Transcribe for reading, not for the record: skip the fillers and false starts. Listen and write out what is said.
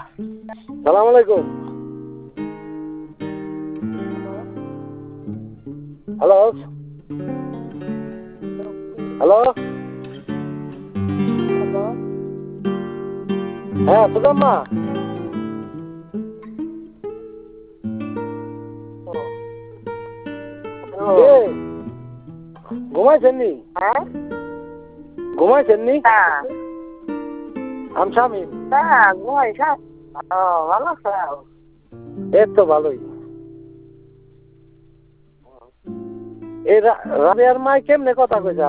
সালাম আলাইকুম। Hello hello, হ্যাঁ সুদাম্মা, ঘুমাইছেন নি? ঘুমাইছেন নি? আমি স্বামী। ভালো আছো? এই তো ভালোই। এই রাবেয়ার মাই কেমনে কথা কইছে?